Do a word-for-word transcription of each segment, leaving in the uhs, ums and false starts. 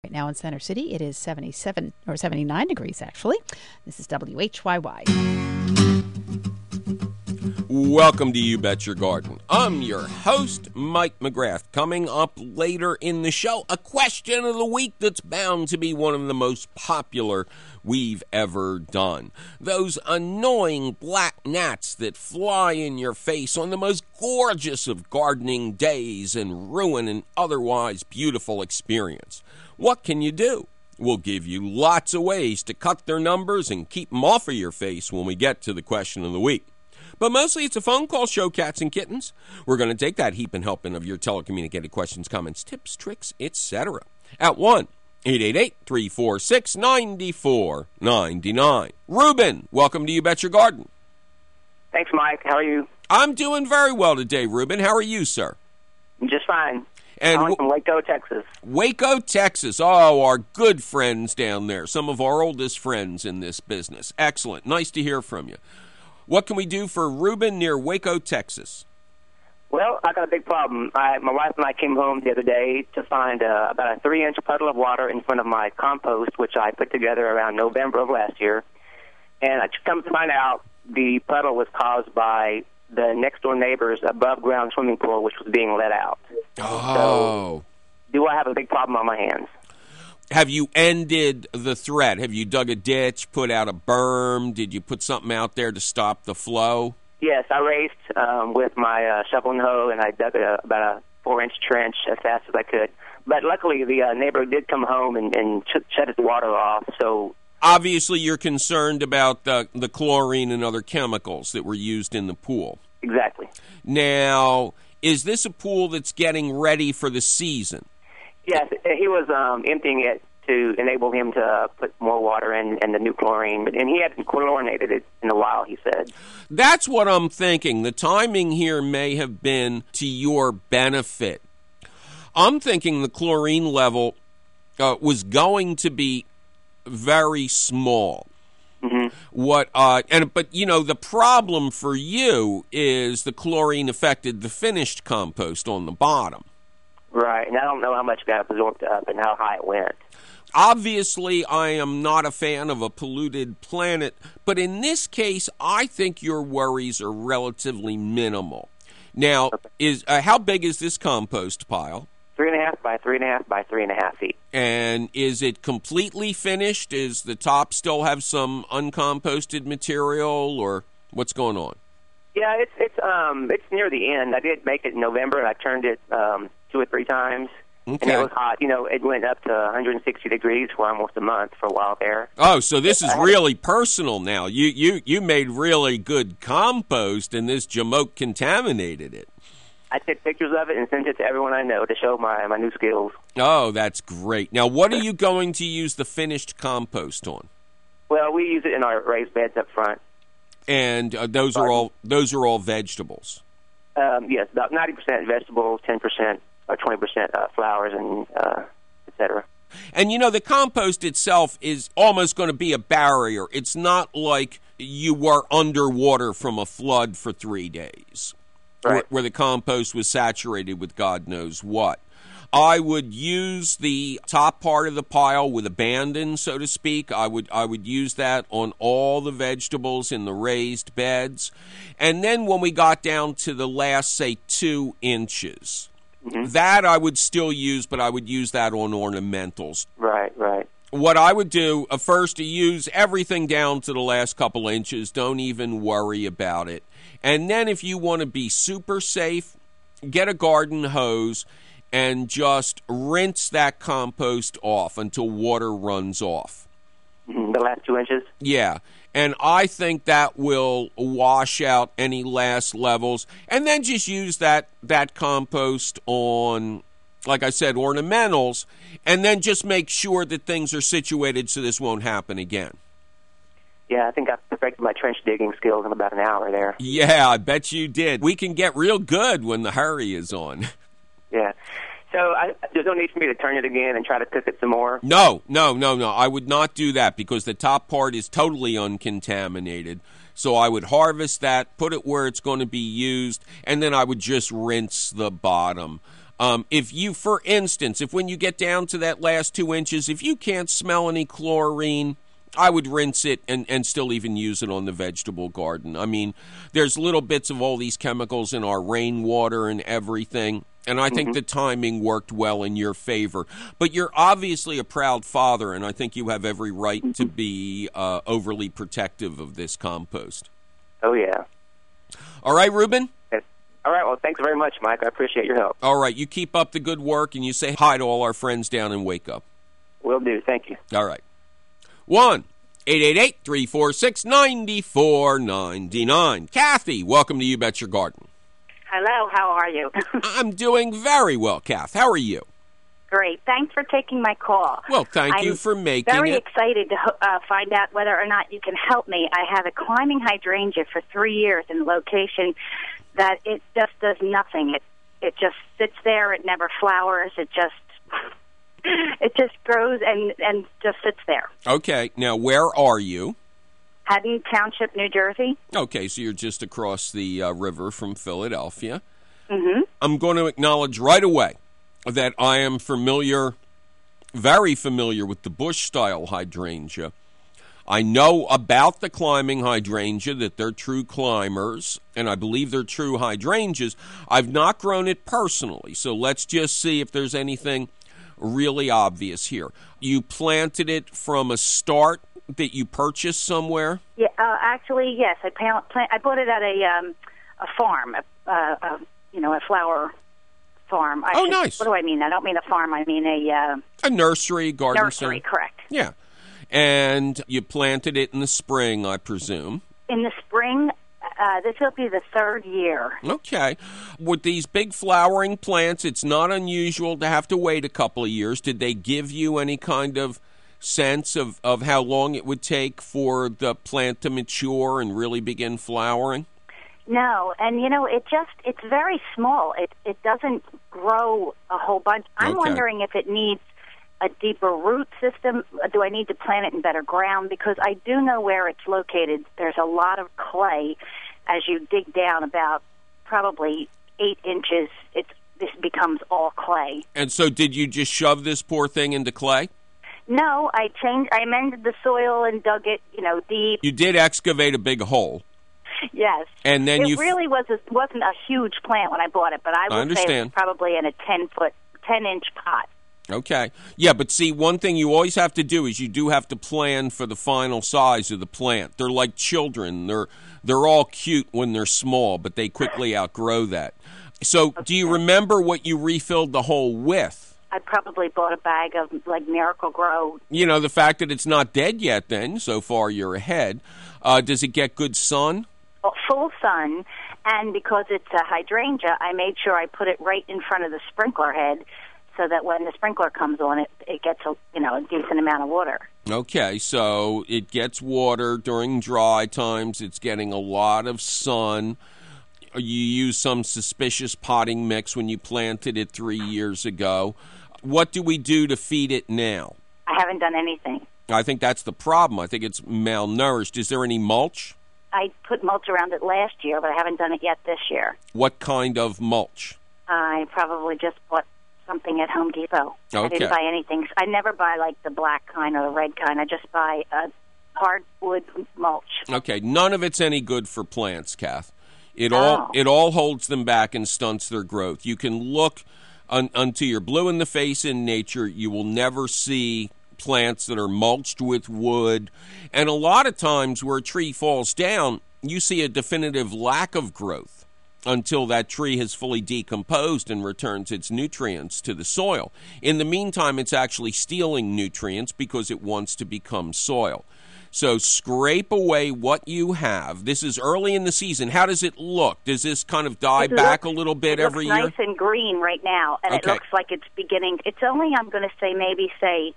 Right now in Center City, it is seventy-seven or seventy-nine degrees, actually. This is W H Y Y. Welcome to You Bet Your Garden. I'm your host, Mike McGrath. Coming up later in the show, a question of the week that's bound to be one of the most popular we've ever done. Those annoying black gnats that fly in your face on the most gorgeous of gardening days and ruin an otherwise beautiful experience. What can you do? We'll give you lots of ways to cut their numbers and keep them off of your face when we get to the question of the week. But mostly it's a phone call show, cats and kittens. We're going to take that heap and helping of your telecommunicated questions, comments, tips, tricks, et cetera at one eight eight eight, three four six, nine four nine nine. Ruben, welcome to You Bet Your Garden. Thanks, Mike. How are you? I'm doing very well today, Ruben. How are you, sir? I'm just fine. And I'm from Waco, Texas. Waco, Texas. Oh, our good friends down there. Some of our oldest friends in this business. Excellent. Nice to hear from you. What can we do for Ruben near Waco, Texas? Well, I got a big problem. I, my wife and I came home the other day to find uh, about a three-inch puddle of water in front of my compost, which I put together around November of last year. And I come to find out the puddle was caused by the next-door neighbor's above-ground swimming pool, which was being let out. Oh. So, do I have a big problem on my hands? Have you ended the threat? Have you dug a ditch, put out a berm? Did you put something out there to stop the flow? Yes, I raced um, with my uh, shovel and hoe, and I dug a, about a four-inch trench as fast as I could. But luckily, the uh, neighbor did come home and, and ch- shut his water off. So obviously, you're concerned about the, the chlorine and other chemicals that were used in the pool. Exactly. Now, is this a pool that's getting ready for the season? Yes, he was um, emptying it to enable him to put more water in and the new chlorine, and he hadn't chlorinated it in a while, he said. That's what I'm thinking. The timing here may have been to your benefit. I'm thinking the chlorine level uh, was going to be very small. Mm-hmm. What uh, and but you know the problem for you is the chlorine affected the finished compost on the bottom. Right, and I don't know how much got absorbed up and how high it went. Obviously, I am not a fan of a polluted planet, but in this case, I think your worries are relatively minimal. Now, okay. is uh, how big is this compost pile? Three and a half by three and a half by three and a half feet. And is it completely finished? Is the top still have some uncomposted material, or what's going on? Yeah, it's it's um it's near the end. I did make it in November, and I turned it um, two or three times. Okay. And it was hot. You know, it went up to one hundred sixty degrees for almost a month for a while there. Oh, so this is really personal now. You you you made really good compost, and this jamoke contaminated it. I took pictures of it and sent it to everyone I know to show my, my new skills. Oh, that's great. Now, what are you going to use the finished compost on? Well, we use it in our raised beds up front. And uh, those are all those are all vegetables. Um, yes, about ninety percent vegetables, ten percent or twenty percent uh, flowers, and uh, et cetera. And you know, the compost itself is almost going to be a barrier. It's not like you were underwater from a flood for three days. Right. Where, where the compost was saturated with God knows what. I would use the top part of the pile with abandon, so to speak. I would I would use that on all the vegetables in the raised beds. And then when we got down to the last, say, two inches, mm-hmm. that I would still use, but I would use that on ornamentals. Right, right. What I would do, uh, first, to use everything down to the last couple inches. Don't even worry about it. And then if you want to be super safe, get a garden hose and just rinse that compost off until water runs off. Mm-hmm. The last two inches? Yeah. And I think that will wash out any last levels. And then just use that, that compost on, like I said, ornamentals, and then just make sure that things are situated so this won't happen again. Yeah, I think I perfected my trench digging skills in about an hour there. Yeah, I bet you did. We can get real good when the hurry is on. Yeah. So I, there's no need for me to turn it again and try to cook it some more? No, no, no, no. I would not do that because the top part is totally uncontaminated. So I would harvest that, put it where it's going to be used, and then I would just rinse the bottom. Um, if you, for instance, if when you get down to that last two inches, if you can't smell any chlorine, I would rinse it and, and still even use it on the vegetable garden. I mean, there's little bits of all these chemicals in our rainwater and everything, and I think mm-hmm. the timing worked well in your favor. But you're obviously a proud father, and I think you have every right mm-hmm. to be uh, overly protective of this compost. Oh, yeah. All right, Ruben? All right, well, thanks very much, Mike. I appreciate your help. All right, you keep up the good work, and you say hi to all our friends down in Wake Up. Will do. Thank you. All right. one eight eight eight, three four six, nine four nine nine. Kathy, welcome to You Bet Your Garden. Hello, how are you? I'm doing very well, Kath. How are you? Great. Thanks for taking my call. Well, thank I'm you for making very it. very excited to uh, find out whether or not you can help me. I have a climbing hydrangea for three years in a location that it just does nothing. It it just sits there. It never flowers. It just... It just grows and, and just sits there. Okay. Now, where are you? Haddon Township, New Jersey. Okay, so you're just across the uh, river from Philadelphia. Mm-hmm. I'm going to acknowledge right away that I am familiar, very familiar with the bush-style hydrangea. I know about the climbing hydrangea, that they're true climbers, and I believe they're true hydrangeas. I've not grown it personally, so let's just see if there's anything really obvious here. You planted it from a start that you purchased somewhere? Yeah, uh, actually, yes. I plant, plant, I bought it at a um, a farm, a, a, you know, a flower farm. I oh, should, nice. What do I mean? I don't mean a farm. I mean a uh, a nursery, garden nursery. center. Correct. Yeah, and you planted it in the spring, I presume. In the spring. Uh, this will be the third year. Okay. With these big flowering plants, it's not unusual to have to wait a couple of years. Did they give you any kind of sense of, of how long it would take for the plant to mature and really begin flowering? No, and you know, it just, it's very small. It it doesn't grow a whole bunch. I'm Okay. wondering if it needs a deeper root system. Do I need to plant it in better ground? Because I do know where it's located. There's a lot of clay. As you dig down about probably eight inches, it's, this becomes all clay. And so did you just shove this poor thing into clay? No, I changed. I amended the soil and dug it, you know, deep. You did excavate a big hole. Yes. And then it you... really was a, wasn't a huge plant when I bought it, but I would I understand. say it was probably in a ten-foot, ten-inch pot. Okay. Yeah, but see, one thing you always have to do is you do have to plan for the final size of the plant. They're like children. They're they're all cute when they're small, but they quickly outgrow that. So okay. Do you remember what you refilled the hole with? I probably bought a bag of, like, Miracle Grow. You know, the fact that it's not dead yet then, so far you're ahead. Uh, does it get good sun? Well, full sun, and because it's a hydrangea, I made sure I put it right in front of the sprinkler head so that when the sprinkler comes on, it, it gets a, you know, a decent amount of water. Okay, so it gets water during dry times. It's getting a lot of sun. You use some suspicious potting mix when you planted it three years ago. What do we do to feed it now? I haven't done anything. I think that's the problem. I think it's malnourished. Is there any mulch? I put mulch around it last year, but I haven't done it yet this year. What kind of mulch? I probably just bought something at Home Depot. Okay. I didn't buy anything. I never buy, like, the black kind or the red kind. I just buy a hardwood mulch. Okay, none of it's any good for plants, Kath. It Oh. all it all holds them back and stunts their growth. You can look un, until you're blue in the face in nature. You will never see plants that are mulched with wood. And a lot of times where a tree falls down, you see a definitive lack of growth until that tree has fully decomposed and returns its nutrients to the soil. In the meantime, it's actually stealing nutrients because it wants to become soil. So scrape away what you have. This is early in the season. How does it look? Does this kind of die It back looks- a little bit it every looks year? nice and green right now, and Okay. it looks like it's beginning. It's only, I'm going to say, maybe say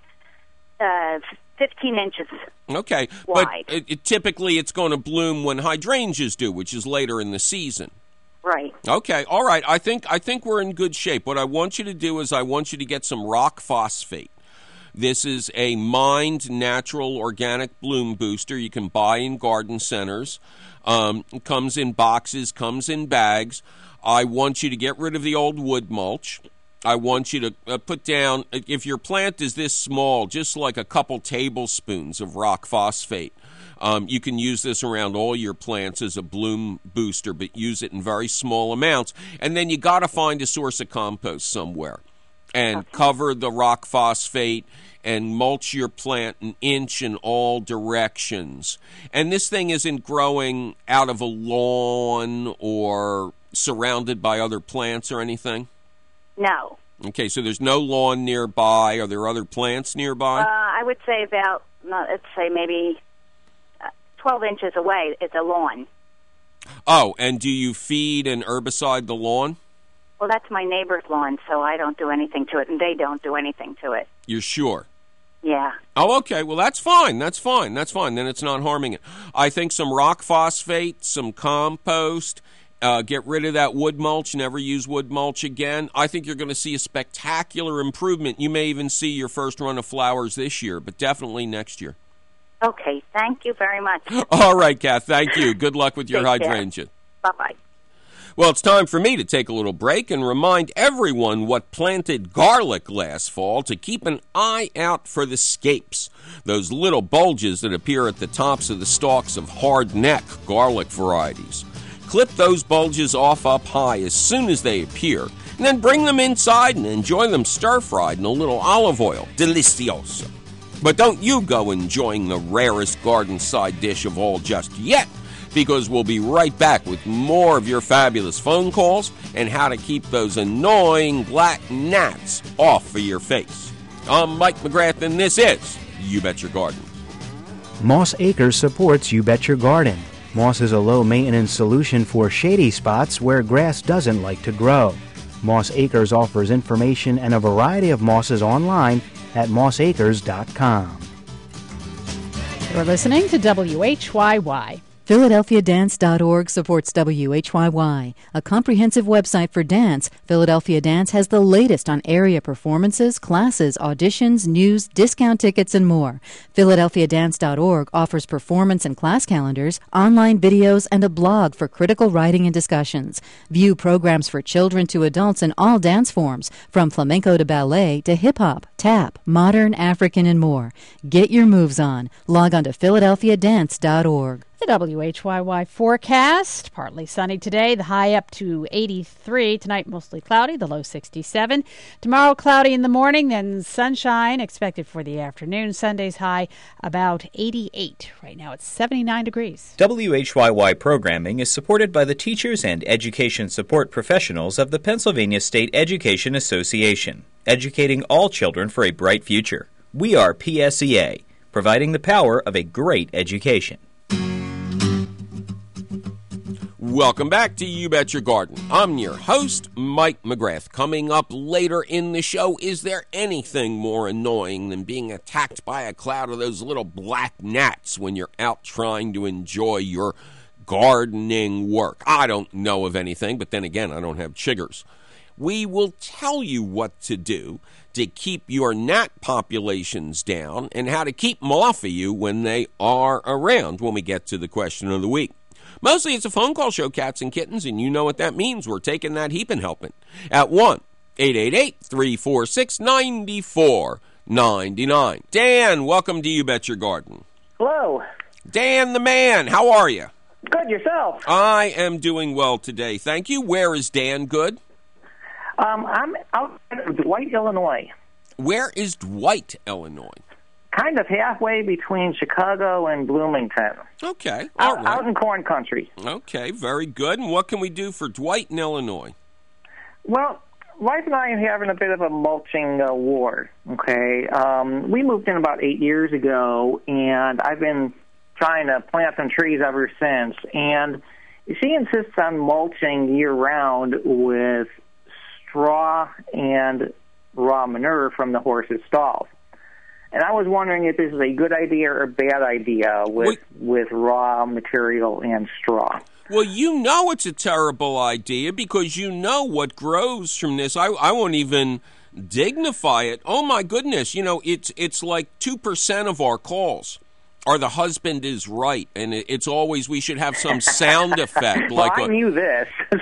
uh, fifteen inches. Okay, wide. but it, it, typically it's going to bloom when hydrangeas do, which is later in the season. Right. Okay, all right. I think I think we're in good shape. What I want you to do is I want you to get some rock phosphate. This is a mined natural organic bloom booster you can buy in garden centers. Um, it comes in boxes, comes in bags. I want you to get rid of the old wood mulch. I want you to uh, put down, if your plant is this small, just like a couple tablespoons of rock phosphate. Um, you can use this around all your plants as a bloom booster, but use it in very small amounts. And then you got to find a source of compost somewhere and okay. cover the rock phosphate and mulch your plant an inch in all directions. And this thing isn't growing out of a lawn or surrounded by other plants or anything? No. Okay, so there's no lawn nearby. Are there other plants nearby? Uh, I would say about, let's say maybe twelve inches away is a lawn. Oh, and do you feed and herbicide the lawn? Well, that's my neighbor's lawn, so I don't do anything to it, and they don't do anything to it. You're sure? Yeah. Oh, okay. Well, that's fine. That's fine. That's fine. Then it's not harming it. I think some rock phosphate, some compost, uh, get rid of that wood mulch, never use wood mulch again. I think you're going to see a spectacular improvement. You may even see your first run of flowers this year, but definitely next year. Okay. Thank you very much. All right, Kath. Thank you. Good luck with your Take hydrangea. Care. Bye-bye. Well, it's time for me to take a little break and remind everyone what planted garlic last fall to keep an eye out for the scapes, those little bulges that appear at the tops of the stalks of hard-neck garlic varieties. Clip those bulges off up high as soon as they appear, and then bring them inside and enjoy them stir-fried in a little olive oil. Delicioso. But don't you go enjoying the rarest garden side dish of all just yet, because we'll be right back with more of your fabulous phone calls and how to keep those annoying black gnats off of your face. I'm Mike McGrath, and this is You Bet Your Garden. Moss Acres supports You Bet Your Garden. Moss is a low-maintenance solution for shady spots where grass doesn't like to grow. Moss Acres offers information and a variety of mosses online at moss acres dot com. You're listening to W H Y Y. Philadelphia Dance dot org supports W H Y Y, a comprehensive website for dance. Philadelphia Dance has the latest on area performances, classes, auditions, news, discount tickets, and more. Philadelphia Dance dot org offers performance and class calendars, online videos, and a blog for critical writing and discussions. View programs for children to adults in all dance forms, from flamenco to ballet to hip-hop, tap, modern, African, and more. Get your moves on. Log on to Philadelphia Dance dot org. The W H Y Y forecast, partly sunny today, the high up to eighty-three. Tonight, mostly cloudy, the low sixty-seven. Tomorrow, cloudy in the morning, then sunshine expected for the afternoon. Sunday's high about eighty-eight. Right now, it's seventy-nine degrees. W H Y Y programming is supported by the teachers and education support professionals of the Pennsylvania State Education Association, educating all children for a bright future. We are P S E A, providing the power of a great education. Welcome back to You Bet Your Garden. I'm your host, Mike McGrath. Coming up later in the show, is there anything more annoying than being attacked by a cloud of those little black gnats when you're out trying to enjoy your gardening work? I don't know of anything, but then again, I don't have chiggers. We will tell you what to do to keep your gnat populations down and how to keep them off of you when they are around when we get to the question of the week. Mostly it's a phone call show, cats and kittens, and you know what that means. We're taking that heaping helping at one eight eight eight, three four six, nine four nine nine. Dan, welcome to You Bet Your Garden. Hello. Dan the man, how are you? Good, yourself? I am doing well today, thank you. Where is Dan good? Um, I'm out in Dwight, Illinois. Where is Dwight, Illinois? Kind of halfway between Chicago and Bloomington. Okay, all out, right. Out in corn country. Okay, very good. And what can we do for Dwight in Illinois? Well, wife and I are having a bit of a mulching uh, war, okay? Um, we moved in about eight years ago, and I've been trying to plant some trees ever since. And she insists on mulching year-round with straw and raw manure from the horse's stalls. And I was wondering if this is a good idea or a bad idea with Wait. with raw material and straw. Well, you know it's a terrible idea because you know what grows from this. I, I won't even dignify it. Oh, my goodness. You know, it's it's like two percent of our calls are the husband is right. And it, it's always we should have some sound effect. Well, like I a, knew this.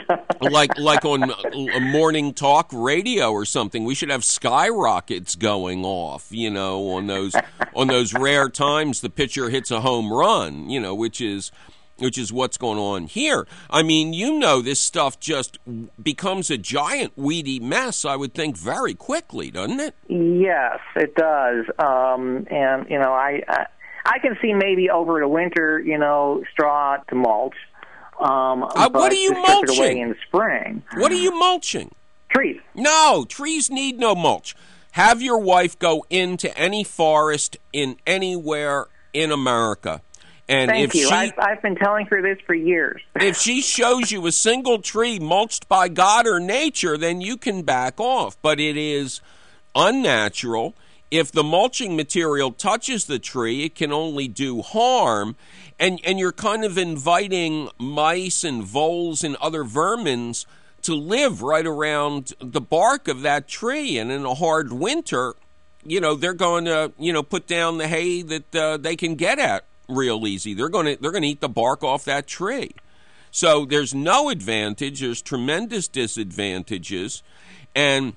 like like on a morning talk radio or something. We should have skyrockets going off, you know, on those on those rare times the pitcher hits a home run, you know, which is which is what's going on here. I mean, you know, this stuff just becomes a giant weedy mess, I would think, very quickly, doesn't it? Yes, it does. Um, and, you know, I, I I can see maybe over the winter, you know, straw to mulch. Um, uh, what are you mulching? Away in the spring. What are you mulching? Trees. No, trees need no mulch. Have your wife go into any forest in anywhere in America. And Thank if you. She, I've, I've been telling her this for years. If she shows you a single tree mulched by God or nature, then you can back off. But it is unnatural. If the mulching material touches the tree, it can only do harm. And, and you're kind of inviting mice and voles and other vermins to live right around the bark of that tree. And in a hard winter, you know, they're going to, you know, put down the hay that uh, they can get at real easy. They're going to they're going to eat the bark off that tree. So there's no advantage. There's tremendous disadvantages. And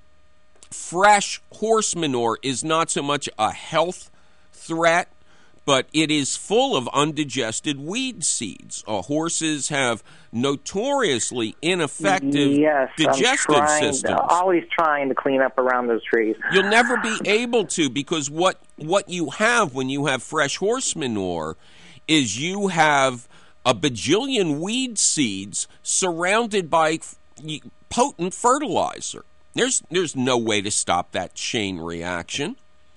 fresh horse manure is not so much a health threat, but it is full of undigested weed seeds. Uh, horses have notoriously ineffective yes, digestive I'm trying, systems. Uh, always trying to clean up around those trees. You'll never be able to, because what what you have when you have fresh horse manure is you have a bajillion weed seeds surrounded by potent fertilizer. There's there's no way to stop that chain reaction.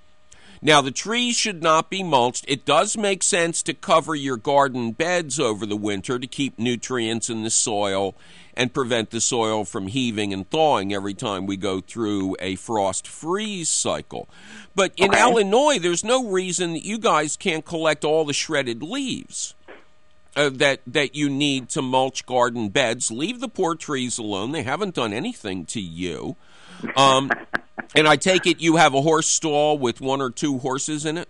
Now, the trees should not be mulched. It does make sense to cover your garden beds over the winter to keep nutrients in the soil and prevent the soil from heaving and thawing every time we go through a frost-freeze cycle. But in okay. Illinois, there's no reason that you guys can't collect all the shredded leaves uh, that, that you need to mulch garden beds. Leave the poor trees alone. They haven't done anything to you. Um And I take it you have a horse stall with one or two horses in it?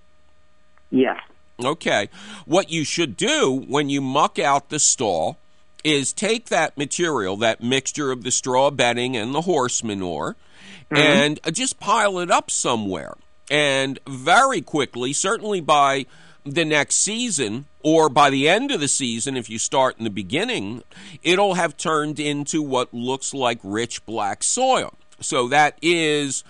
Yes. Okay. What you should do when you muck out the stall is take that material, that mixture of the straw bedding and the horse manure, mm-hmm. and just pile it up somewhere. And very quickly, certainly by the next season, or by the end of the season, if you start in the beginning, it'll have turned into what looks like rich black soil. So that is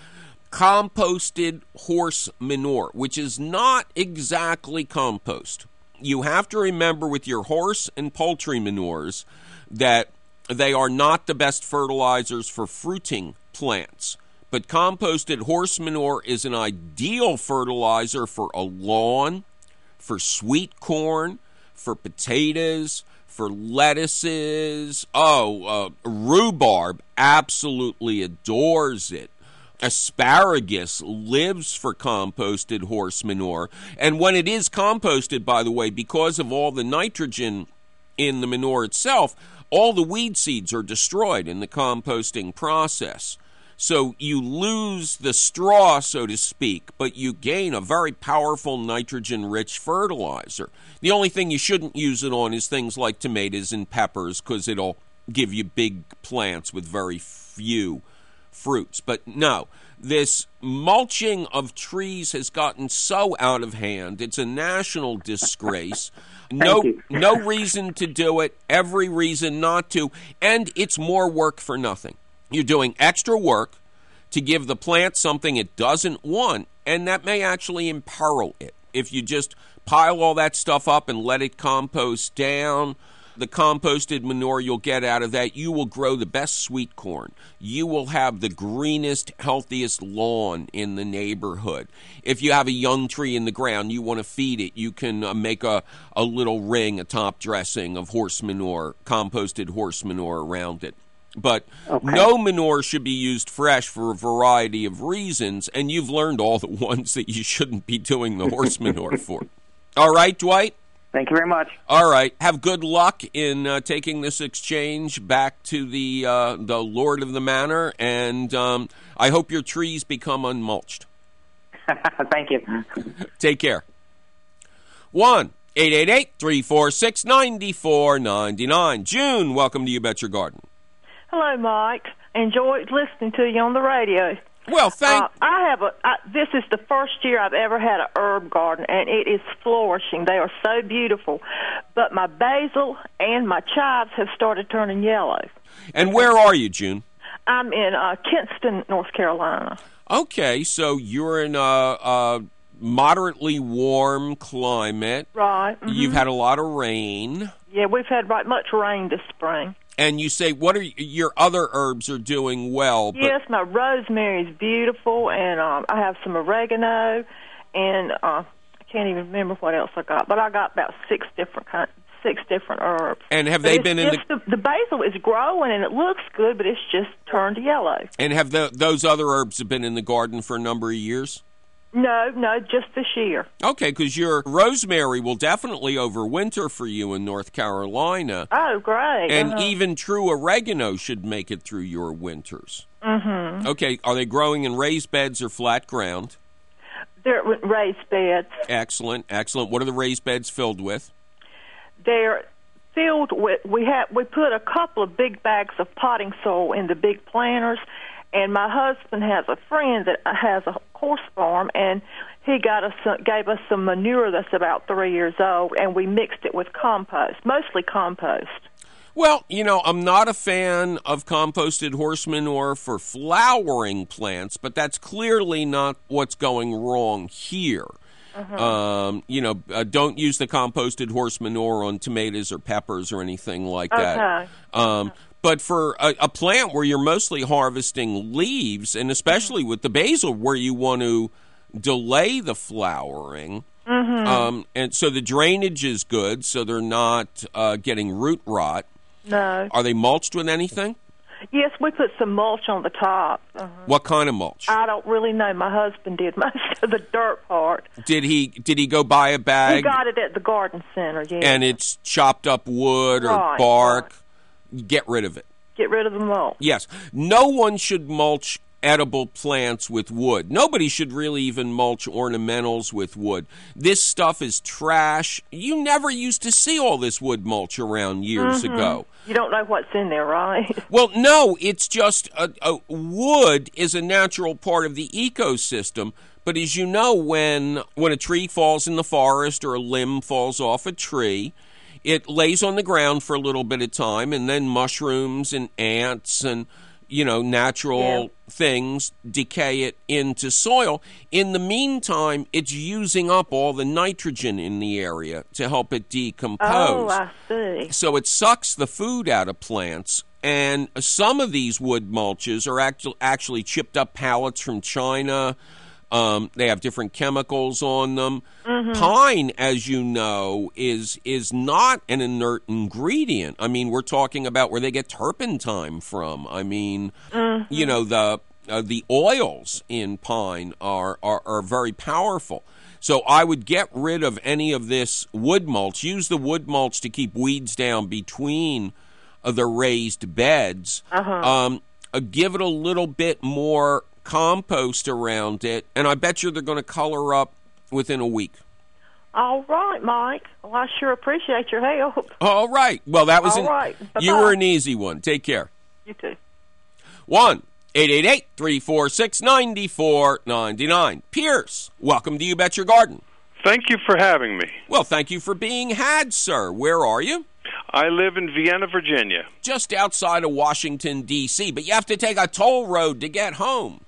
composted horse manure, which is not exactly compost. You have to remember with your horse and poultry manures that they are not the best fertilizers for fruiting plants. But composted horse manure is an ideal fertilizer for a lawn, for sweet corn, for potatoes, for lettuces. Oh, uh, rhubarb absolutely adores it. Asparagus lives for composted horse manure. And when it is composted, by the way, because of all the nitrogen in the manure itself, all the weed seeds are destroyed in the composting process. So you lose the straw, so to speak, but you gain a very powerful nitrogen-rich fertilizer. The only thing you shouldn't use it on is things like tomatoes and peppers, because it'll give you big plants with very few fruits. But no, this mulching of trees has gotten so out of hand. It's a national disgrace. No, no reason to do it, every reason not to, and it's more work for nothing. You're doing extra work to give the plant something it doesn't want, and that may actually imperil it. If you just pile all that stuff up and let it compost down, the composted manure you'll get out of that, you will grow the best sweet corn. You will have the greenest, healthiest lawn in the neighborhood. If you have a young tree in the ground, you want to feed it, you can uh, make a, a little ring, a top dressing of horse manure, composted horse manure around it. But okay. No manure should be used fresh for a variety of reasons, and you've learned all the ones that you shouldn't be doing the horse manure for. All right, Dwight? Thank you very much. All right. Have good luck in uh, taking this exchange back to the uh, the Lord of the Manor, and um, I hope your trees become unmulched. Thank you. Take care. one eight eight eight, three four six, nine four nine nine. June, welcome to You Bet Your Garden. Hello, Mike. Enjoyed listening to you on the radio. Well, thank. Uh, I have a. I, this is the first year I've ever had an herb garden, and it is flourishing. They are so beautiful, but my basil and my chives have started turning yellow. And where are you, June? I'm in uh, Kinston, North Carolina. Okay, so you're in a, a moderately warm climate. Right. Mm-hmm. You've had a lot of rain. Yeah, we've had right much rain this spring. And you say, what are your other herbs are doing well? But yes, my rosemary is beautiful, and um, I have some oregano, and uh, I can't even remember what else I got, but I got about six different kinds, six different herbs. And have but they been in the... the... The basil is growing, and it looks good, but it's just turned yellow. And have the, those other herbs have been in the garden for a number of years? No, no, just this year. Okay, because your rosemary will definitely overwinter for you in North Carolina. Oh, great. And uh-huh. even true oregano should make it through your winters. Mm-hmm. Okay, are they growing in raised beds or flat ground? They're raised beds. Excellent, excellent. What are the raised beds filled with? They're filled with, we have, we put a couple of big bags of potting soil in the big planters, and my husband has a friend that has a horse farm, and he got us some, gave us some manure that's about three years old, and we mixed it with compost, mostly compost. Well, you know, I'm not a fan of composted horse manure for flowering plants, but that's clearly not what's going wrong here. Uh-huh. Um, you know, uh, don't use the composted horse manure on tomatoes or peppers or anything like that. Okay. Um, But for a, a plant where you're mostly harvesting leaves, and especially with the basil where you want to delay the flowering, mm-hmm. um, and so the drainage is good, so they're not uh, getting root rot. No. Are they mulched with anything? Yes, we put some mulch on the top. Uh-huh. What kind of mulch? I don't really know. My husband did most of the dirt part. Did he Did he go buy a bag? He got it at the garden center, yeah. And it's chopped up wood or right, bark. Right. Get rid of it. Get rid of the mulch. Yes. No one should mulch edible plants with wood. Nobody should really even mulch ornamentals with wood. This stuff is trash. You never used to see all this wood mulch around years mm-hmm. ago. You don't know what's in there, right? Well, no, it's just a, a wood is a natural part of the ecosystem. But as you know, when when a tree falls in the forest or a limb falls off a tree, it lays on the ground for a little bit of time, and then mushrooms and ants and, you know, natural yeah. things decay it into soil. In the meantime, it's using up all the nitrogen in the area to help it decompose. Oh, I see. So it sucks the food out of plants. And some of these wood mulches are actually, actually chipped up pallets from China. Um, they have different chemicals on them. Mm-hmm. Pine, as you know, is is not an inert ingredient. I mean, we're talking about where they get turpentine from. I mean, mm-hmm. you know, the uh, the oils in pine are, are, are very powerful. So I would get rid of any of this wood mulch. Use the wood mulch to keep weeds down between uh, the raised beds. Uh-huh. Um, uh, give it a little bit more compost around it, and I bet you they're going to color up within a week. All right, Mike. Well, I sure appreciate your help. All right. Well, that was All an, right. you were an easy one. Take care. You too. one eight eight eight, three four six, nine four nine nine. Pierce, welcome to You Bet Your Garden. Thank you for having me. Well, thank you for being had, sir. Where are you? I live in Vienna, Virginia. Just outside of Washington, D C, but you have to take a toll road to get home.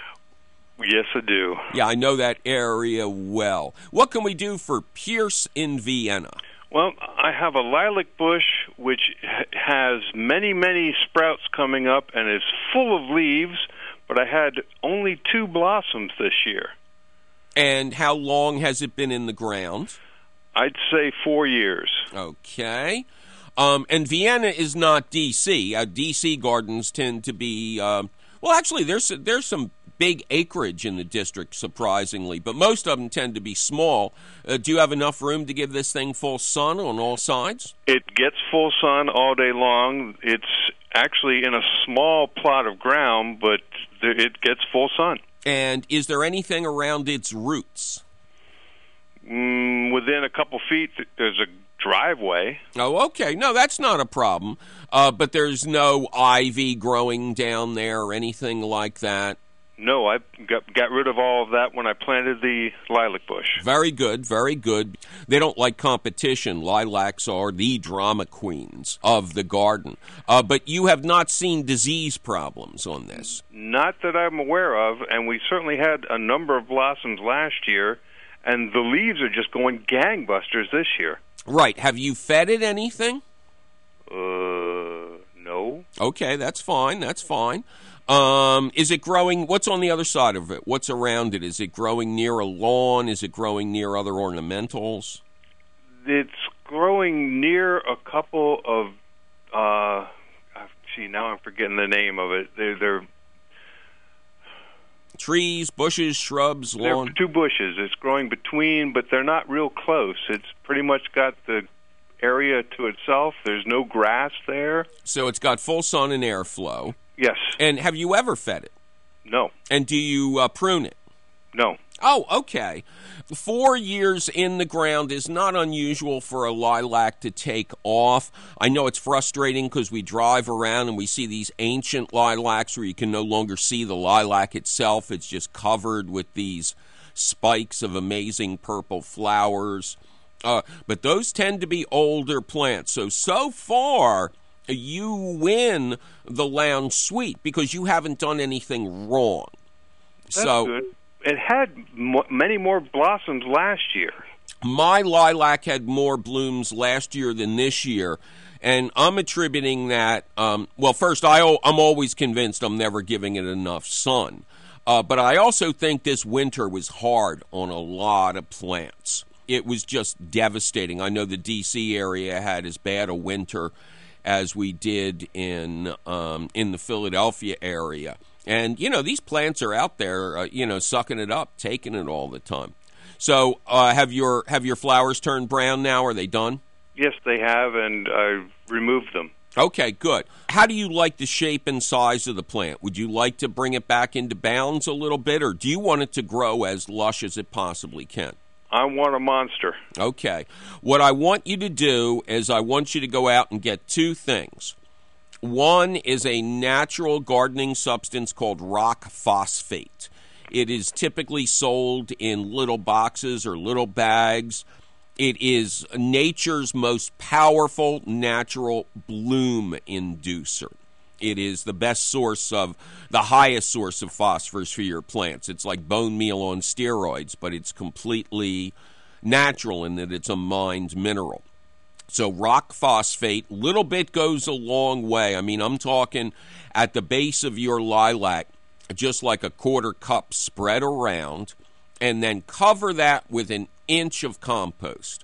Yes, I do. Yeah, I know that area well. What can we do for Pierce in Vienna? Well, I have a lilac bush which has many, many sprouts coming up and is full of leaves, but I had only two blossoms this year. And how long has it been in the ground? I'd say four years. Okay. Um, and Vienna is not D C. Uh, D C gardens tend to be, uh, well, actually, there's there's some big acreage in the district, surprisingly, but most of them tend to be small. Uh, do you have enough room to give this thing full sun on all sides? It gets full sun all day long. It's actually in a small plot of ground, but it gets full sun. And is there anything around its roots? Mm, within a couple feet, there's a driveway. Oh, okay. No, that's not a problem. Uh, but there's no ivy growing down there or anything like that? No, I got, got rid of all of that when I planted the lilac bush. Very good, very good. They don't like competition. Lilacs are the drama queens of the garden. Uh, but you have not seen disease problems on this? Not that I'm aware of, and we certainly had a number of blossoms last year, and the leaves are just going gangbusters this year. Right. Have you fed it anything? Uh, no. Okay, that's fine, that's fine. Um, is it growing, what's on the other side of it? What's around it? Is it growing near a lawn? Is it growing near other ornamentals? It's growing near a couple of, uh, gee, now I'm forgetting the name of it. They're, they're trees, bushes, shrubs, lawn? They're two bushes. It's growing between, but they're not real close. It's pretty much got the area to itself. There's no grass there. So it's got full sun and airflow. Yes. And have you ever fed it? No. And do you uh, prune it? No. Oh, okay. Four years in the ground is not unusual for a lilac to take off. I know it's frustrating because we drive around and we see these ancient lilacs where you can no longer see the lilac itself. It's just covered with these spikes of amazing purple flowers. Uh, but those tend to be older plants. So, so far, you win the Lounge Suite because you haven't done anything wrong. That's so, good. It had m- many more blossoms last year. My lilac had more blooms last year than this year, and I'm attributing that, um, well, first, I, I'm always convinced I'm never giving it enough sun. Uh, but I also think this winter was hard on a lot of plants. It was just devastating. I know the D C area had as bad a winter as we did in um, in the Philadelphia area. And, you know, these plants are out there, uh, you know, sucking it up, taking it all the time. So uh, have your have your flowers turned brown now? Are they done? Yes, they have, and I removed them. Okay, good. How do you like the shape and size of the plant? Would you like to bring it back into bounds a little bit, or do you want it to grow as lush as it possibly can? I want a monster. Okay. What I want you to do is I want you to go out and get two things. One is a natural gardening substance called rock phosphate. It is typically sold in little boxes or little bags. It is nature's most powerful natural bloom inducer. It is the best source of, the highest source of phosphorus for your plants. It's like bone meal on steroids, but it's completely natural in that it's a mined mineral. So rock phosphate, little bit goes a long way. I mean, I'm talking at the base of your lilac, just like a quarter cup spread around, and then cover that with an inch of compost.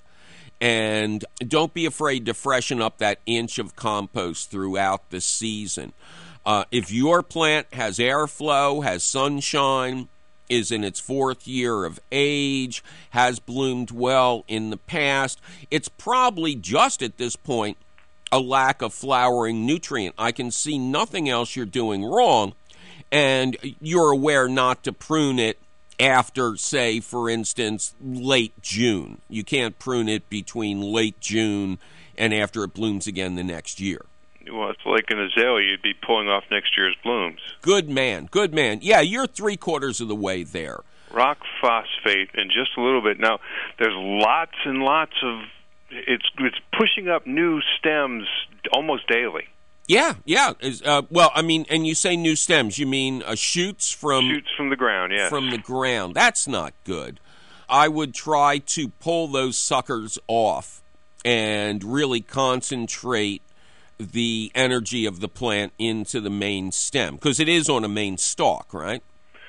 And don't be afraid to freshen up that inch of compost throughout the season. Uh, if your plant has airflow, has sunshine, is in its fourth year of age, has bloomed well in the past, it's probably just at this point a lack of flowering nutrient. I can see nothing else you're doing wrong, and you're aware not to prune it after, say, for instance, late June. You can't prune it between late June and after it blooms again the next year. Well, it's like an azalea. You'd be pulling off next year's blooms. Good man, good man. Yeah, you're three-quarters of the way there. Rock phosphate and just a little bit. Now, there's lots and lots of... It's, it's pushing up new stems almost daily. Yeah, yeah. Uh, well, I mean, and you say new stems. You mean uh, shoots from... Shoots from the ground, yes. From the ground. That's not good. I would try to pull those suckers off and really concentrate the energy of the plant into the main stem, because it is on a main stalk, right?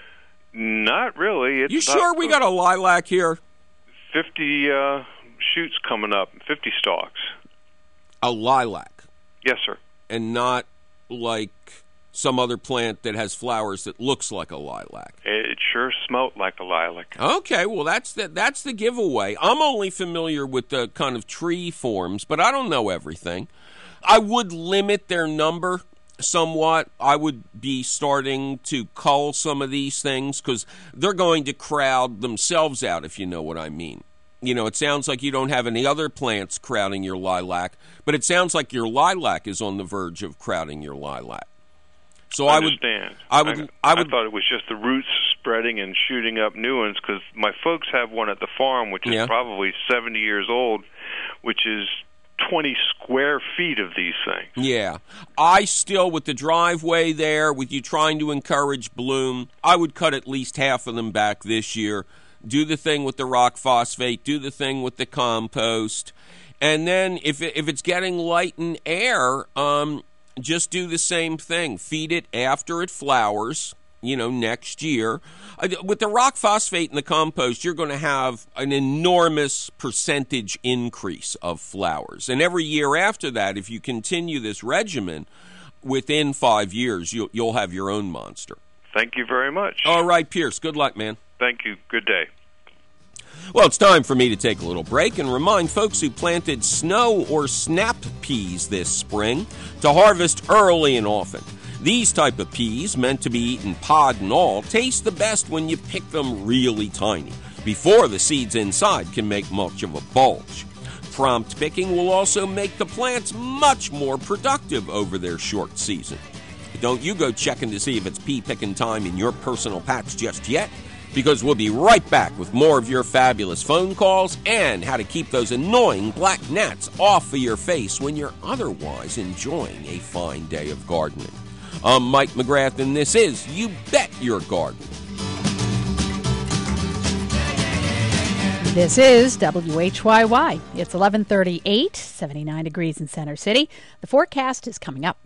Not really. It's you sure we got a lilac here? fifty uh, shoots coming up, fifty stalks. A lilac? Yes, sir. And not like some other plant that has flowers that looks like a lilac. It sure smelt like a lilac. Okay, well, that's the, that's the giveaway. I'm only familiar with the kind of tree forms, but I don't know everything. I would limit their number somewhat. I would be starting to cull some of these things because they're going to crowd themselves out, if you know what I mean. You know, it sounds like you don't have any other plants crowding your lilac, but it sounds like your lilac is on the verge of crowding your lilac. So I I would, understand. I would, I, I would. I thought it was just the roots spreading and shooting up new ones, because my folks have one at the farm, which is Yeah. probably seventy years old, which is twenty square feet of these things. Yeah. I still, with the driveway there, with you trying to encourage bloom, I would cut at least half of them back this year. Do the thing with the rock phosphate. Do the thing with the compost. And then if it, if it's getting light in air, um, just do the same thing. Feed it after it flowers, you know, next year. Uh, with the rock phosphate and the compost, you're going to have an enormous percentage increase of flowers. And every year after that, if you continue this regimen, within five years, you'll, you'll have your own monster. Thank you very much. All right, Pierce. Good luck, man. Thank you. Good day. Well, it's time for me to take a little break and remind folks who planted snow or snap peas this spring to harvest early and often. These type of peas, meant to be eaten pod and all, taste the best when you pick them really tiny, before the seeds inside can make much of a bulge. Prompt picking will also make the plants much more productive over their short season. Don't you go checking to see if it's pea picking time in your personal patch just yet, because we'll be right back with more of your fabulous phone calls and how to keep those annoying black gnats off of your face when you're otherwise enjoying a fine day of gardening. I'm Mike McGrath, and this is You Bet Your Garden. This is W H Y Y. It's eleven thirty-eight, seventy-nine degrees in Center City. The forecast is coming up.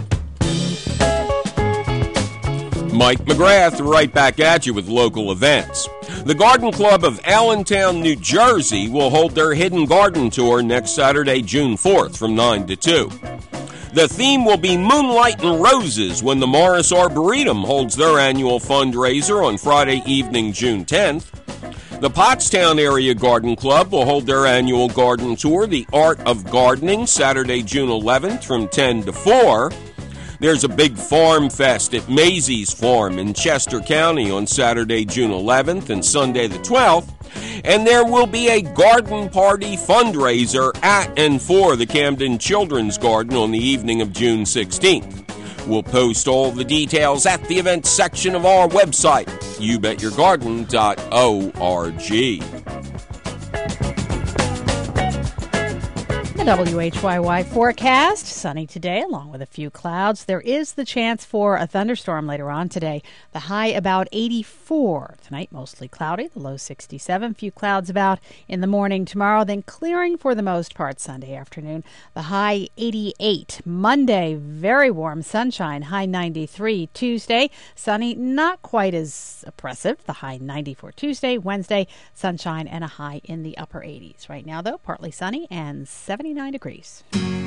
Mike McGrath right back at you with local events. The Garden Club of Allentown, New Jersey will hold their Hidden Garden Tour next Saturday, June fourth from nine to two. The theme will be Moonlight and Roses when the Morris Arboretum holds their annual fundraiser on Friday evening, June tenth. The Pottstown Area Garden Club will hold their annual garden tour, The Art of Gardening, Saturday, June eleventh from ten to four. There's a big farm fest at Maisie's Farm in Chester County on Saturday, June eleventh and Sunday the twelfth. And there will be a garden party fundraiser at and for the Camden Children's Garden on the evening of June sixteenth. We'll post all the details at the events section of our website, you bet your garden dot org. W H Y Y forecast, sunny today along with a few clouds. There is the chance for a thunderstorm later on today. The high about eighty-four. Tonight mostly cloudy, the low sixty-seven. Few clouds about in the morning tomorrow, then clearing for the most part Sunday afternoon. The high eighty-eight. Monday, very warm sunshine, high ninety-three. Tuesday, sunny, not quite as oppressive. The high ninety for Tuesday. Wednesday, sunshine and a high in the upper eighties. Right now, though, partly sunny and seventy-nine degrees.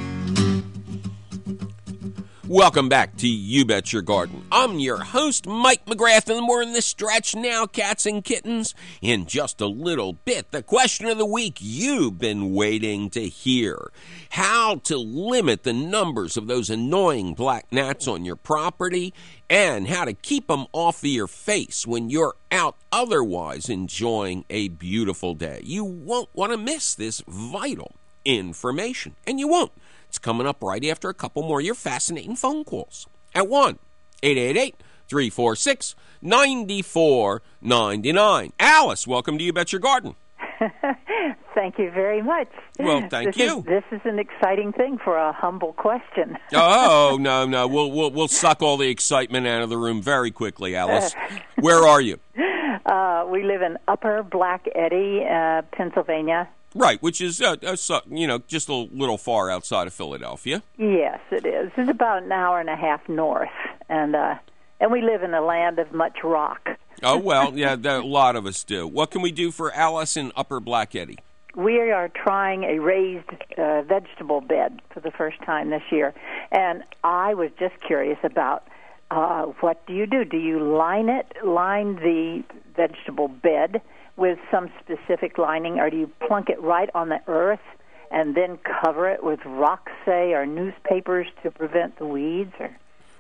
Welcome back to You Bet Your Garden. I'm your host, Mike McGrath, and we're in the stretch now, cats and kittens. In just a little bit, the question of the week you've been waiting to hear. How to limit the numbers of those annoying black gnats on your property, and how to keep them off of your face when you're out otherwise enjoying a beautiful day. You won't want to miss this vital information, and you won't. It's coming up right after a couple more of your fascinating phone calls at one eight eight eight, three four six, nine four nine nine. Alice, welcome to You Bet Your Garden. Thank you very much. Well, thank this you. Is, this is an exciting thing for a humble question. Oh, no, no. We'll, we'll we'll suck all the excitement out of the room very quickly, Alice. Where are you? Uh, we live in Upper Black Eddy, uh, Pennsylvania. Right, which is, uh, uh, you know, just a little far outside of Philadelphia. Yes, it is. It's about an hour and a half north, and uh, and we live in a land of much rock. Oh, well, yeah, a lot of us do. What can we do for Alice in Upper Black Eddy? We are trying a raised uh, vegetable bed for the first time this year, and I was just curious about uh, what do you do? Do you line it, line the vegetable bed with some specific lining, or do you plunk it right on the earth and then cover it with rocks, say, or newspapers to prevent the weeds? Or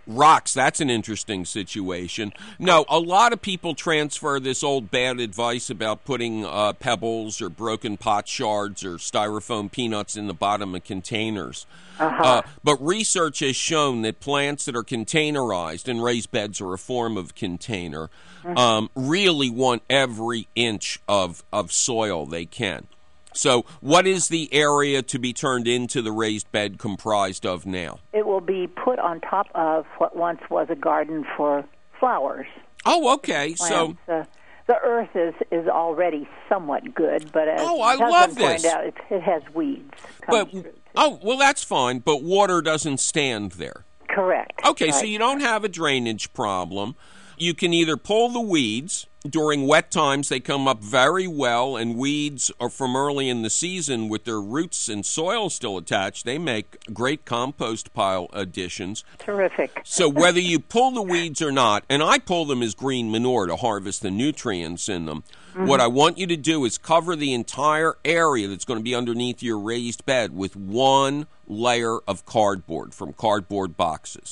Rocks, that's an interesting situation. No, a lot of people transfer this old bad advice about putting uh, pebbles or broken pot shards or styrofoam peanuts in the bottom of containers. Uh-huh. Uh, but research has shown that plants that are containerized, and raised beds are a form of container, mm-hmm. um, really want every inch of, of soil they can. So what is the area to be turned into the raised bed comprised of now? It will be put on top of what once was a garden for flowers. Oh, okay. So uh, the earth is, is already somewhat good, but as oh, I husband love this. pointed out, it, it has weeds. But oh, well, that's fine. But water doesn't stand there. Correct. Okay, right. So you don't have a drainage problem. You can either pull the weeds. During wet times, they come up very well, and weeds are from early in the season with their roots and soil still attached. They make great compost pile additions. Terrific. So whether you pull the weeds or not, and I pull them as green manure to harvest the nutrients in them, mm-hmm. what I want you to do is cover the entire area that's going to be underneath your raised bed with one layer of cardboard from cardboard boxes.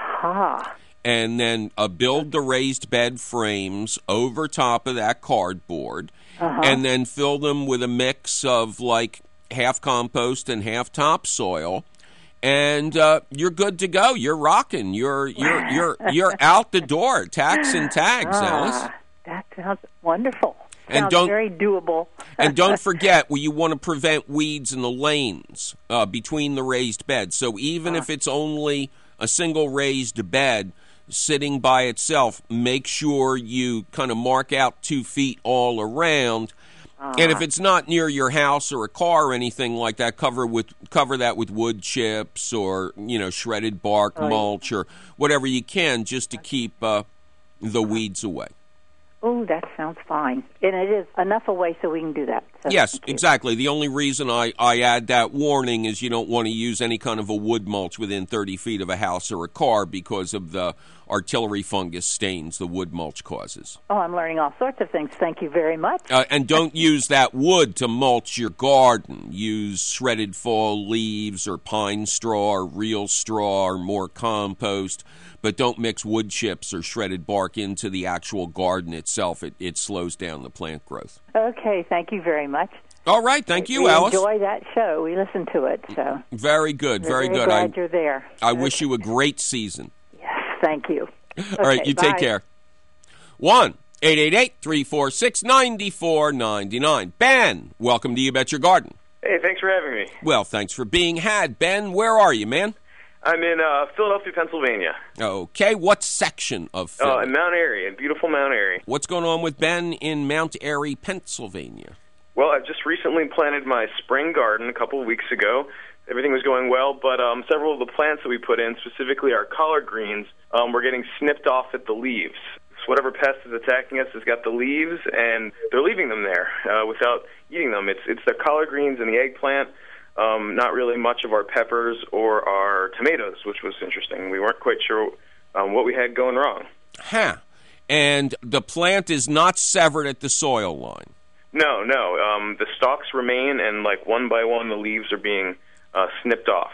Aha. And then uh, build the raised bed frames over top of that cardboard, uh-huh. and then fill them with a mix of like half compost and half topsoil, and uh, you're good to go. You're rocking. You're you're you're you're out the door. Tax and tags, ah, Alice. That sounds wonderful. And sounds don't, very doable. And don't forget, well, you want to prevent weeds in the lanes uh, between the raised beds. So even uh. if it's only a single raised bed sitting by itself, make sure you kind of mark out two feet all around. Uh-huh. And if it's not near your house or a car or anything like that, cover with cover that with wood chips or, you know, shredded bark oh, mulch yeah. or whatever you can, just to keep uh, the weeds away. Oh, that sounds fine. And it is enough away so we can do that. So yes, exactly. The only reason I, I add that warning is you don't want to use any kind of a wood mulch within thirty feet of a house or a car because of the artillery fungus stains the wood mulch causes. Oh, I'm learning all sorts of things. Thank you very much. Uh, and don't use that wood to mulch your garden. Use shredded fall leaves or pine straw or real straw or more compost. But don't mix wood chips or shredded bark into the actual garden itself. It, it slows down the plant growth. Okay, thank you very much. All right, thank you, we Alice. We enjoy that show. We listen to it. So very good, We're very, very good. Glad I, you're there. I okay. wish you a great season. Yes, thank you. All okay, right, you bye. take care. one eight eight eight, three four six, nine four nine nine. Ben, welcome to You Bet Your Garden. Hey, thanks for having me. Well, thanks for being had. Ben, where are you, man? I'm in uh, Philadelphia, Pennsylvania. Okay, what section of Philly? Uh, in Mount Airy, in beautiful Mount Airy. What's going on with Ben in Mount Airy, Pennsylvania? Well, I've just recently planted my spring garden a couple of weeks ago. Everything was going well, but um, several of the plants that we put in, specifically our collard greens, um, were getting snipped off at the leaves. So whatever pest is attacking us has got the leaves, and they're leaving them there uh, without eating them. It's it's the collard greens and the eggplant. Um, not really much of our peppers or our tomatoes, which was interesting. We weren't quite sure um, what we had going wrong. Huh. And the plant is not severed at the soil line? No, no. Um, the stalks remain, and like one by one, the leaves are being uh, snipped off.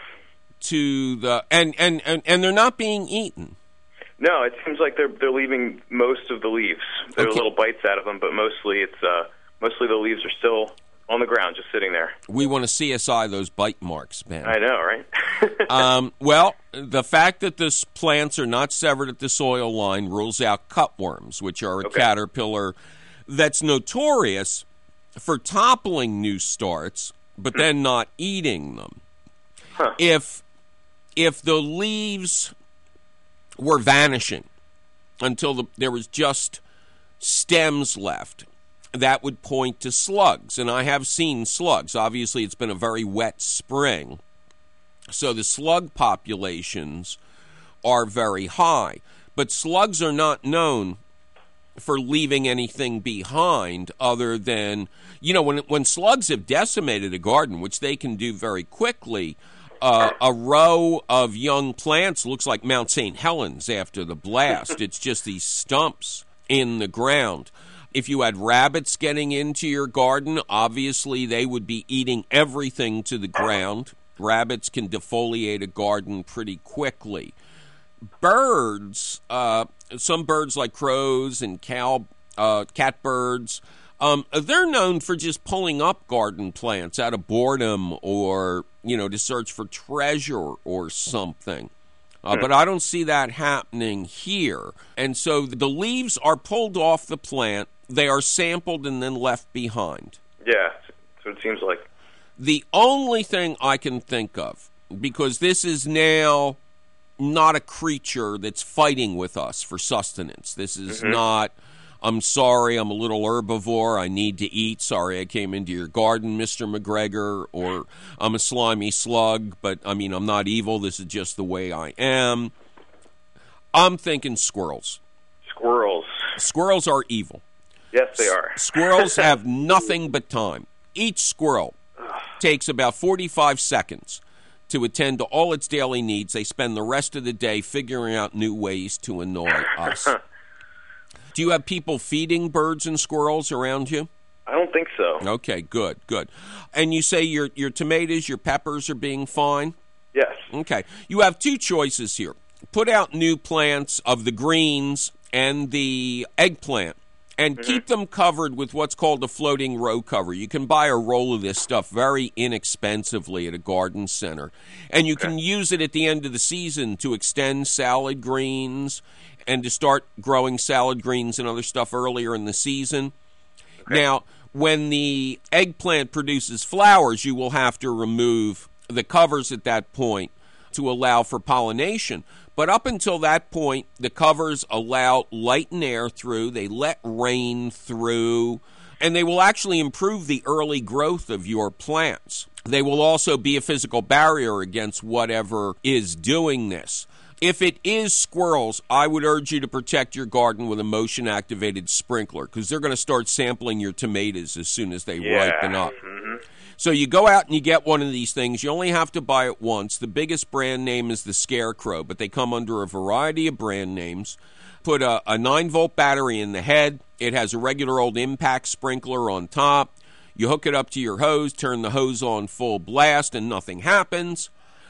To the and, and, and, and they're not being eaten? No, it seems like they're they're leaving most of the leaves. There okay. are little bites out of them, but mostly it's uh, mostly the leaves are still on the ground, just sitting there. We want to C S I those bite marks, man. I know, right? um, well, the fact that the plants are not severed at the soil line rules out cutworms, which are a okay. caterpillar that's notorious for toppling new starts, but then not eating them. Huh. If if the leaves were vanishing until the, there was just stems left, that would point to slugs, and I have seen slugs. Obviously, it's been a very wet spring, so the slug populations are very high. But slugs are not known for leaving anything behind other than, you know, when when slugs have decimated a garden, which they can do very quickly, uh, a row of young plants looks like Mount Saint Helens after the blast. It's just these stumps in the ground. If you had rabbits getting into your garden, obviously they would be eating everything to the ground. Rabbits can defoliate a garden pretty quickly. birds, uh, some birds like crows and cow, uh, catbirds, um, they're known for just pulling up garden plants out of boredom or, you know, to search for treasure or something. Uh, but I don't see that happening here. And so the leaves are pulled off the plant. They are sampled and then left behind. Yeah, so it seems like. The only thing I can think of, because this is now not a creature that's fighting with us for sustenance. This is mm-hmm. not, I'm sorry, I'm a little herbivore, I need to eat, sorry I came into your garden, Mister McGregor, or I'm a slimy slug, but, I mean, I'm not evil, this is just the way I am. I'm thinking squirrels. Squirrels. Squirrels are evil. Yes, they are. Squirrels have nothing but time. Each squirrel takes about forty-five seconds to attend to all its daily needs. They spend the rest of the day figuring out new ways to annoy us. Do you have people feeding birds and squirrels around you? I don't think so. Okay, good, good. And you say your your tomatoes, your peppers are being fine? Yes. Okay. You have two choices here. Put out new plants of the greens and the eggplant. And mm-hmm. keep them covered with what's called a floating row cover. You can buy a roll of this stuff very inexpensively at a garden center. And you okay. can use it at the end of the season to extend salad greens and to start growing salad greens and other stuff earlier in the season. Okay. Now, when the eggplant produces flowers, you will have to remove the covers at that point to allow for pollination. But up until that point, the covers allow light and air through, they let rain through, and they will actually improve the early growth of your plants. They will also be a physical barrier against whatever is doing this. If it is squirrels, I would urge you to protect your garden with a motion-activated sprinkler, because they're going to start sampling your tomatoes as soon as they yeah. ripen up. Mm-hmm. So you go out and you get one of these things. You only have to buy it once. The biggest brand name is the Scarecrow, but they come under a variety of brand names. Put a, a nine-volt battery in the head. It has a regular old impact sprinkler on top. You hook it up to your hose, turn the hose on full blast, and nothing happens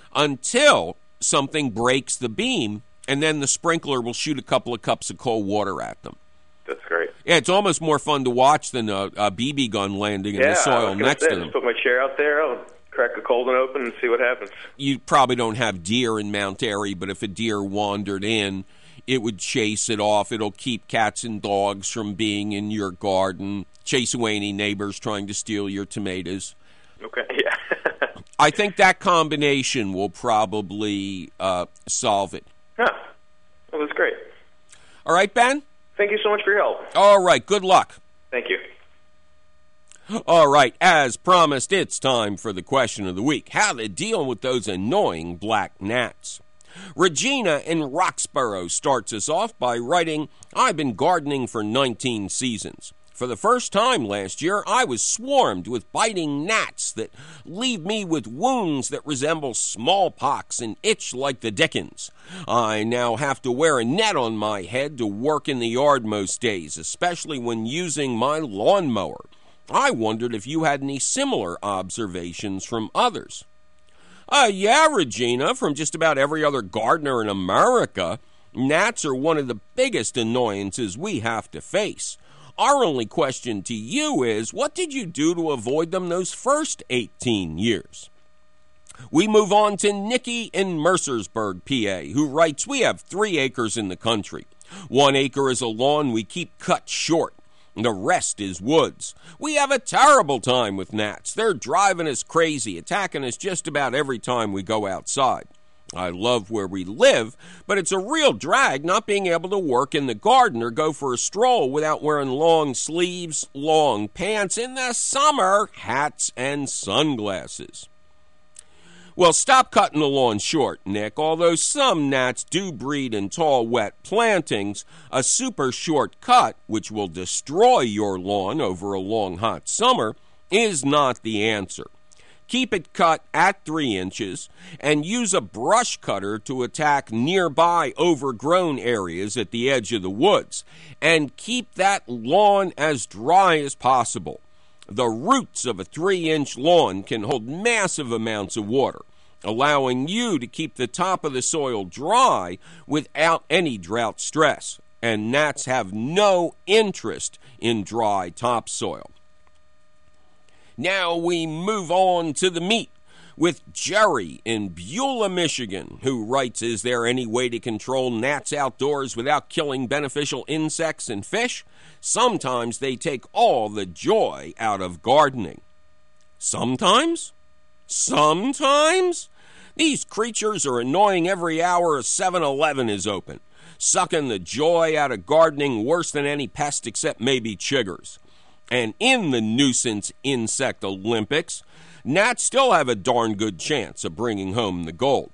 until something breaks the beam, and then the sprinkler will shoot a couple of cups of cold water at them. That's great. Yeah, it's almost more fun to watch than a, a B B gun landing yeah, in the soil next say, to them. Just put my chair out there, I'll crack a cold one open and see what happens. You probably don't have deer in Mount Airy, but if a deer wandered in, it would chase it off. It'll keep cats and dogs from being in your garden, chase away any neighbors trying to steal your tomatoes. Okay, yeah. I think that combination will probably uh, solve it. Huh. Well, that's great. All right, Ben? Thank you so much for your help. All right, good luck. Thank you. All right, as promised, it's time for the question of the week. How to deal with those annoying black gnats. Regina in Roxborough starts us off by writing, I've been gardening for nineteen seasons. For the first time last year, I was swarmed with biting gnats that leave me with wounds that resemble smallpox and itch like the dickens. I now have to wear a net on my head to work in the yard most days, especially when using my lawnmower. I wondered if you had any similar observations from others. Uh, yeah, Regina, from just about every other gardener in America, gnats are one of the biggest annoyances we have to face. Our only question to you is, what did you do to avoid them those first eighteen years? We move on to Nikki in Mercersburg, P A, who writes, we have three acres in the country. One acre is a lawn we keep cut short. The rest is woods. We have a terrible time with gnats. They're driving us crazy, attacking us just about every time we go outside. I love where we live, but it's a real drag not being able to work in the garden or go for a stroll without wearing long sleeves, long pants, in the summer, hats, and sunglasses. Well, stop cutting the lawn short, Nick. Although some gnats do breed in tall, wet plantings, a super short cut, which will destroy your lawn over a long, hot summer, is not the answer. Keep it cut at three inches and use a brush cutter to attack nearby overgrown areas at the edge of the woods. And keep that lawn as dry as possible. The roots of a three-inch lawn can hold massive amounts of water. allowing you to keep the top of the soil dry without any drought stress. And gnats have no interest in dry topsoil. Now we move on to the meat with Jerry in Beulah, Michigan, who writes, is there any way to control gnats outdoors without killing beneficial insects and fish? Sometimes they take all the joy out of gardening. Sometimes? Sometimes? These creatures are annoying every hour a seven eleven is open, sucking the joy out of gardening worse than any pest except maybe chiggers. And in the nuisance insect Olympics, gnats still have a darn good chance of bringing home the gold.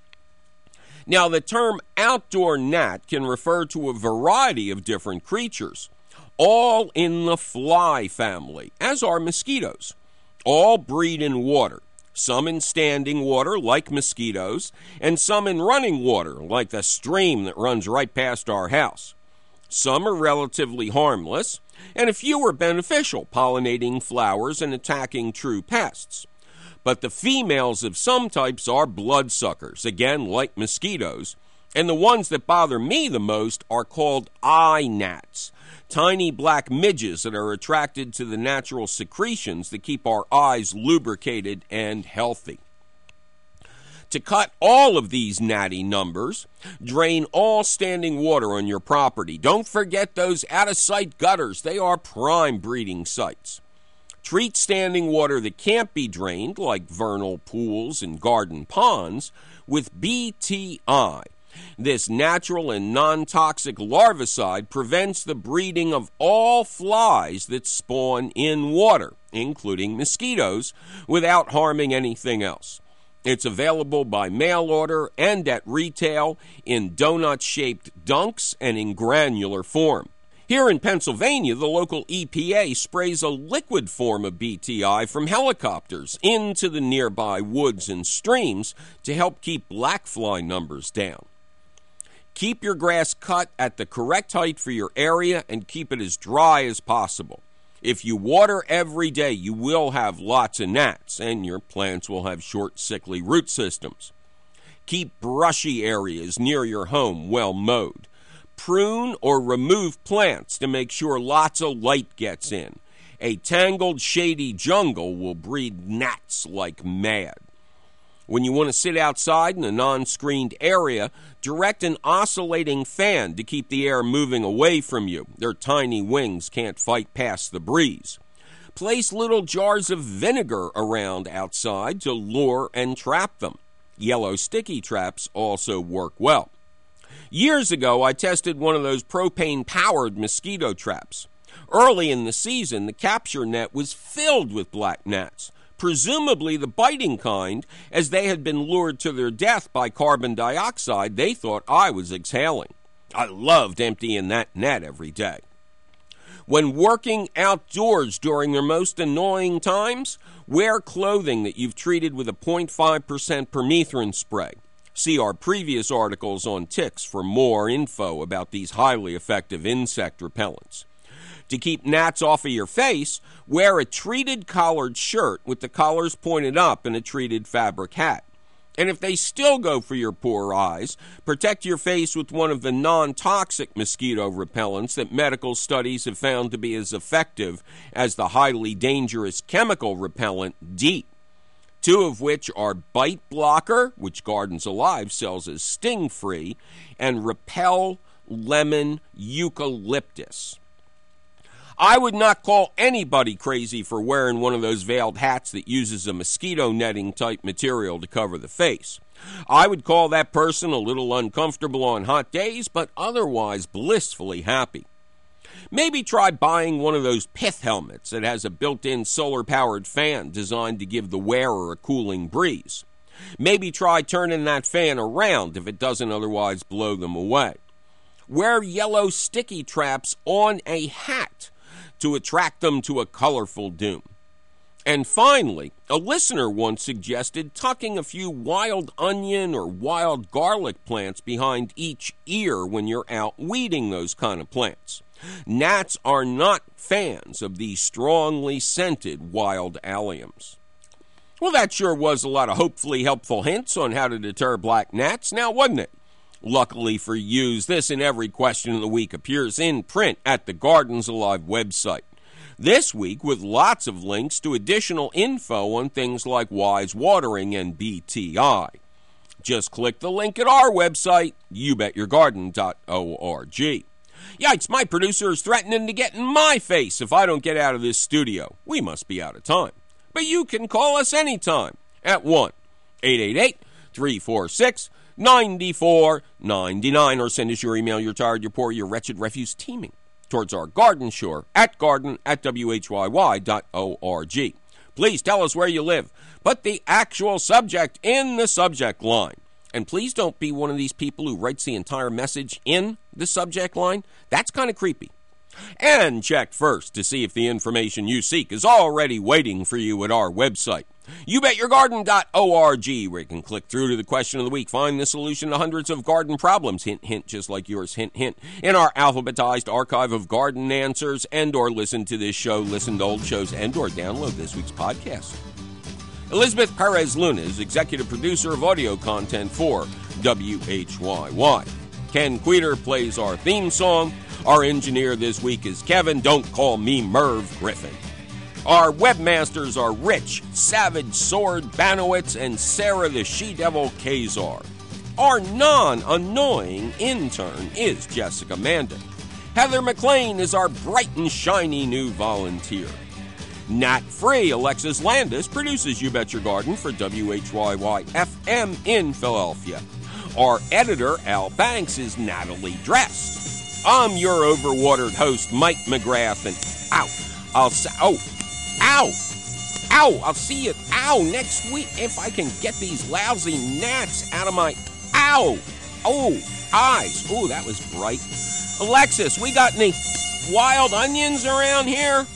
Now, the term outdoor gnat can refer to a variety of different creatures, all in the fly family, as are mosquitoes. All breed in water, some in standing water, like mosquitoes, and some in running water, like the stream that runs right past our house. Some are relatively harmless, and a few are beneficial, pollinating flowers and attacking true pests. But the females of some types are bloodsuckers, again, like mosquitoes, and the ones that bother me the most are called eye gnats, tiny black midges that are attracted to the natural secretions that keep our eyes lubricated and healthy. To cut all of these gnatty numbers, drain all standing water on your property. Don't forget those out-of-sight gutters. They are prime breeding sites. Treat standing water that can't be drained, like vernal pools and garden ponds, with B T I. This natural and non-toxic larvicide prevents the breeding of all flies that spawn in water, including mosquitoes, without harming anything else. It's available by mail order and at retail in donut-shaped dunks and in granular form. Here in Pennsylvania, the local E P A sprays a liquid form of B T I from helicopters into the nearby woods and streams to help keep black fly numbers down. Keep your grass cut at the correct height for your area and keep it as dry as possible. If you water every day, you will have lots of gnats, and your plants will have short, sickly root systems. Keep brushy areas near your home well mowed. Prune or remove plants to make sure lots of light gets in. A tangled, shady jungle will breed gnats like mad. When you want to sit outside in a non-screened area, direct an oscillating fan to keep the air moving away from you. Their tiny wings can't fight past the breeze. Place little jars of vinegar around outside to lure and trap them. Yellow sticky traps also work well. Years ago, I tested one of those propane-powered mosquito traps. Early in the season, the capture net was filled with black gnats, presumably the biting kind, as they had been lured to their death by carbon dioxide they thought I was exhaling. I loved emptying that net every day. When working outdoors during their most annoying times, wear clothing that you've treated with a zero point five percent permethrin spray. See our previous articles on ticks for more info about these highly effective insect repellents. To keep gnats off of your face, wear a treated collared shirt with the collars pointed up and a treated fabric hat. And if they still go for your poor eyes, protect your face with one of the non-toxic mosquito repellents that medical studies have found to be as effective as the highly dangerous chemical repellent DEET, two of which are Bite Blocker, which Gardens Alive sells as sting-free, and Repel Lemon Eucalyptus. I would not call anybody crazy for wearing one of those veiled hats that uses a mosquito netting type material to cover the face. I would call that person a little uncomfortable on hot days, but otherwise blissfully happy. Maybe try buying one of those pith helmets that has a built-in solar-powered fan designed to give the wearer a cooling breeze. Maybe try turning that fan around if it doesn't otherwise blow them away. Wear yellow sticky traps on a hat to attract them to a colorful doom. And finally, a listener once suggested tucking a few wild onion or wild garlic plants behind each ear when you're out weeding those kind of plants. Gnats are not fans of these strongly scented wild alliums. Well, that sure was a lot of hopefully helpful hints on how to deter black gnats, now wasn't it? Luckily for you, this and every question of the week appears in print at the Gardens Alive website. This week with lots of links to additional info on things like wise watering and B T I. Just click the link at our website, you bet your garden dot org. Yikes, my producer is threatening to get in my face if I don't get out of this studio. We must be out of time. But you can call us anytime at one eight eight eight, three four six, nine four nine nine or send us your email, you're tired, you're poor, your wretched refuse teeming towards our garden shore at garden at w h y y dot org. Please tell us where you live. Put the actual subject in the subject line. And please don't be one of these people who writes the entire message in the subject line. That's kind of creepy. And check first to see if the information you seek is already waiting for you at our website, you bet your garden dot org, where you can click through to the question of the week, find the solution to hundreds of garden problems, hint, hint, just like yours, hint, hint, in our alphabetized archive of garden answers, and or listen to this show, listen to old shows, and or download this week's podcast. Elizabeth Perez Luna is executive producer of audio content for W H Y Y. Ken Queter plays our theme song. Our engineer this week is Kevin, don't call me Merv Griffin. Our webmasters are Rich, Savage Sword Banowitz, and Sarah the She-Devil Kazar. Our non-annoying intern is Jessica Mandan. Heather McLean is our bright and shiny new volunteer. Nat-free Alexis Landis produces You Bet Your Garden for W H Y Y F M in Philadelphia. Our editor, Al Banks, is Natalie Drest. I'm your overwatered host, Mike McGrath, and ow, I'll say, oh, ow, ow, I'll see you, ow, next week if I can get these lousy gnats out of my, ow, oh, eyes. Oh, that was bright. Alexis, we got any wild onions around here?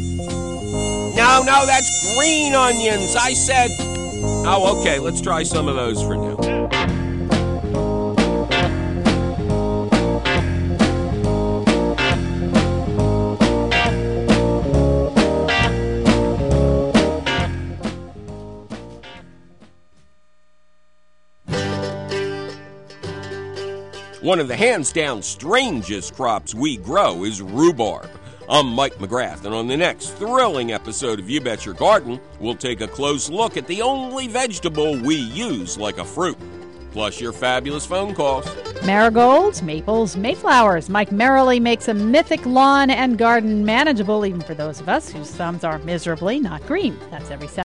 No, no, that's green onions. I said, oh, okay, let's try some of those for now. One of the hands-down strangest crops we grow is rhubarb. I'm Mike McGrath, and on the next thrilling episode of You Bet Your Garden, we'll take a close look at the only vegetable we use like a fruit, plus your fabulous phone calls. Marigolds, maples, mayflowers. Mike merrily makes a mythic lawn and garden manageable even for those of us whose thumbs are miserably not green. That's every Saturday.